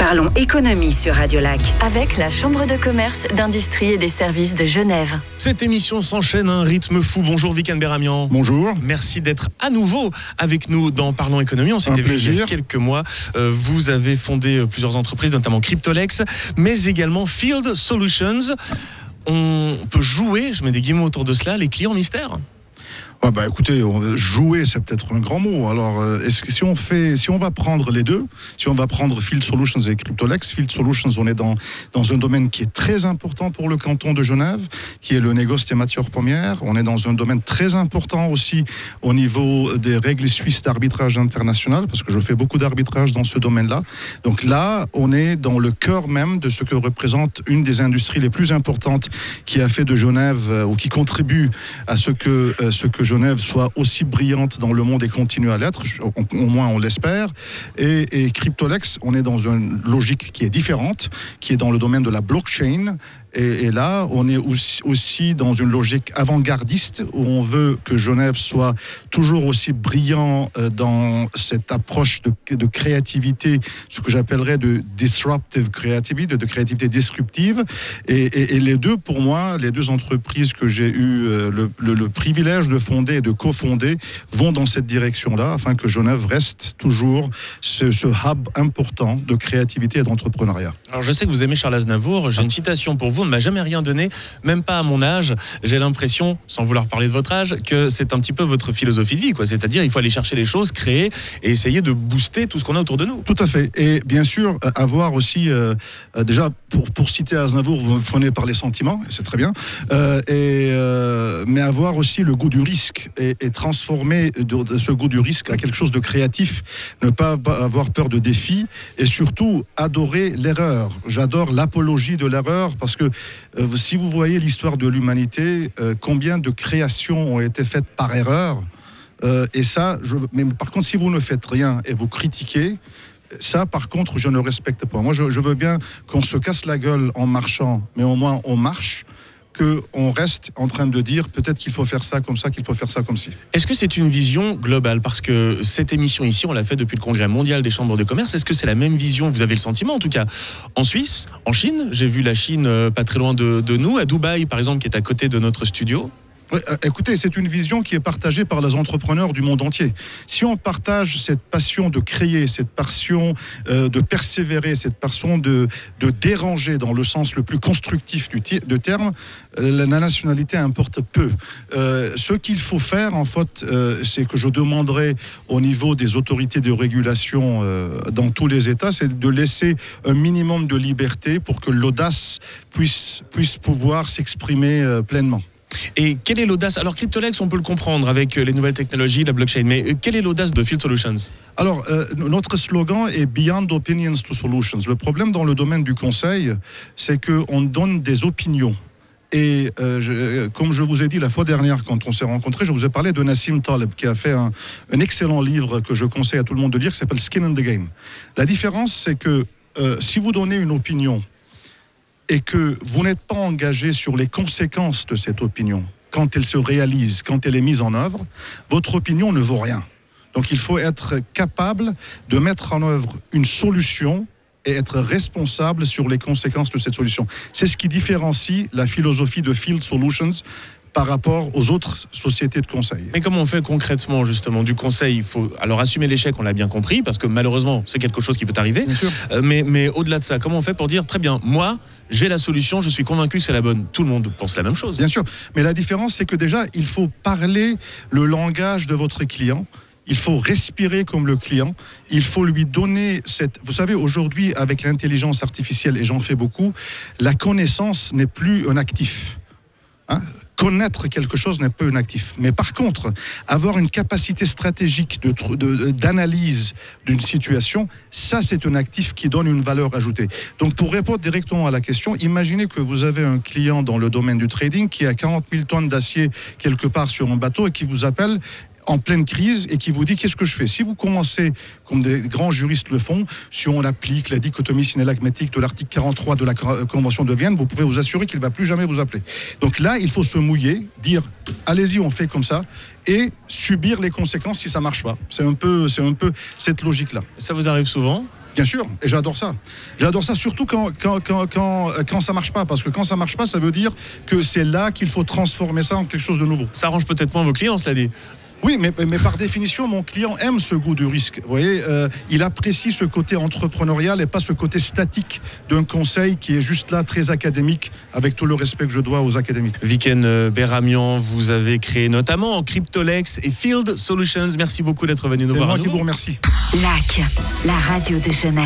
Parlons économie sur Radio Lac. Avec la Chambre de commerce, d'industrie et des services de Genève. Cette émission s'enchaîne à un rythme fou. Bonjour Vikan Beramian. Bonjour. Merci d'être à nouveau avec nous dans Parlons économie. On s'était vu il y a quelques mois. Vous avez fondé plusieurs entreprises, notamment Cryptolex, mais également Field Solutions. On peut jouer, je mets des guillemets autour de cela, les clients mystères. Écoutez, jouer, c'est peut-être un grand mot. Alors, si on va prendre les deux, si on va prendre Field Solutions et Cryptolex, Field Solutions, on est dans un domaine qui est très important pour le canton de Genève, qui est le négoce des matières premières. On est dans un domaine très important aussi au niveau des règles suisses d'arbitrage international, parce que je fais beaucoup d'arbitrage dans ce domaine-là. Donc là, on est dans le cœur même de ce que représente une des industries les plus importantes qui a fait de Genève, ou qui contribue à ce que Genève soit aussi brillante dans le monde et continue à l'être, au moins on l'espère. Et Cryptolex, on est dans une logique qui est différente, qui est dans le domaine de la blockchain. Et là, on est aussi dans une logique avant-gardiste où on veut que Genève soit toujours aussi brillant dans cette approche de créativité, ce que j'appellerais de disruptive creativity, de créativité disruptive. Et les deux, pour moi, les deux entreprises que j'ai eu le privilège de fonder et de cofonder vont dans cette direction-là, afin que Genève reste toujours ce hub important de créativité et d'entrepreneuriat. Alors je sais que vous aimez Charles Aznavour, j'ai une citation pour vous. On ne m'a jamais rien donné, même pas à mon âge. J'ai l'impression, sans vouloir parler de votre âge, que c'est un petit peu votre philosophie de vie, quoi. C'est-à-dire, il faut aller chercher les choses, créer et essayer de booster tout ce qu'on a autour de nous. Tout à fait. Et bien sûr, avoir aussi, déjà, pour citer Aznavour, vous me prenez par les sentiments, et c'est très bien, mais avoir aussi le goût du risque et transformer ce goût du risque à quelque chose de créatif, ne pas avoir peur de défis et surtout adorer l'erreur. J'adore l'apologie de l'erreur parce que si vous voyez l'histoire de l'humanité, combien de créations ont été faites par erreur, et ça, mais par contre, si vous ne faites rien et vous critiquez, ça, par contre, je ne respecte pas. Moi, je veux bien qu'on se casse la gueule en marchant, mais au moins on marche, qu'on reste en train de dire peut-être qu'il faut faire ça comme ça, qu'il faut faire ça comme ci. Est-ce que c'est une vision globale? Parce que cette émission ici, on l'a fait depuis le Congrès mondial des chambres de commerce. Est-ce que c'est la même vision? Vous avez le sentiment, en tout cas, en Suisse, en Chine. J'ai vu la Chine pas très loin de nous, à Dubaï, par exemple, qui est à côté de notre studio. Oui, écoutez, c'est une vision qui est partagée par les entrepreneurs du monde entier. Si on partage cette passion de créer, cette passion de persévérer, cette passion de déranger dans le sens le plus constructif du terme, la nationalité importe peu. Ce qu'il faut faire, en fait, c'est que je demanderai au niveau des autorités de régulation dans tous les États, c'est de laisser un minimum de liberté pour que l'audace puisse pouvoir s'exprimer pleinement. Et quelle est l'audace? Alors Cryptolex, on peut le comprendre avec les nouvelles technologies, la blockchain, mais quelle est l'audace de Field Solutions? Alors, notre slogan est Beyond Opinions to Solutions. Le problème dans le domaine du conseil, c'est qu'on donne des opinions. Et comme je vous ai dit la fois dernière quand on s'est rencontrés, je vous ai parlé de Nassim Taleb qui a fait un excellent livre que je conseille à tout le monde de lire qui s'appelle Skin in the Game. La différence, c'est que si vous donnez une opinion et que vous n'êtes pas engagé sur les conséquences de cette opinion, quand elle se réalise, quand elle est mise en œuvre, votre opinion ne vaut rien. Donc il faut être capable de mettre en œuvre une solution et être responsable sur les conséquences de cette solution. C'est ce qui différencie la philosophie de Field Solutions par rapport aux autres sociétés de conseil. Mais comment on fait concrètement, justement, du conseil? Il faut alors assumer l'échec, on l'a bien compris, parce que malheureusement, c'est quelque chose qui peut arriver. Bien sûr. Mais au-delà de ça, comment on fait pour dire, très bien, moi, j'ai la solution, je suis convaincu que c'est la bonne. Tout le monde pense la même chose. Bien sûr, mais la différence, c'est que déjà, il faut parler le langage de votre client. Il faut respirer comme le client. Il faut lui donner cette... Vous savez, aujourd'hui, avec l'intelligence artificielle, et j'en fais beaucoup, la connaissance n'est plus un actif. Connaître quelque chose n'est pas un actif. Mais par contre, avoir une capacité stratégique d'analyse d'une situation, ça c'est un actif qui donne une valeur ajoutée. Donc pour répondre directement à la question, imaginez que vous avez un client dans le domaine du trading qui a 40 000 tonnes d'acier quelque part sur un bateau et qui vous appelle en pleine crise et qui vous dit qu'est-ce que je fais. Si vous commencez, comme des grands juristes le font, si on applique la dichotomie synallagmatique de l'article 43 de la Convention de Vienne, vous pouvez vous assurer qu'il ne va plus jamais vous appeler. Donc là, il faut se mouiller, dire allez-y, on fait comme ça, et subir les conséquences si ça ne marche pas. C'est un peu cette logique-là. Ça vous arrive souvent ? Bien sûr, et j'adore ça. J'adore ça surtout quand ça marche pas, parce que quand ça marche pas, ça veut dire que c'est là qu'il faut transformer ça en quelque chose de nouveau. Ça arrange peut-être moins vos clients, cela dit. Oui, mais par définition, mon client aime ce goût du risque. Vous voyez, il apprécie ce côté entrepreneurial et pas ce côté statique d'un conseil qui est juste là, très académique, avec tout le respect que je dois aux académiques. Viken Beramian, vous avez créé notamment Cryptolex et Field Solutions. Merci beaucoup d'être venu nous voir. C'est moi qui vous remercie. LAC, la radio de Genève.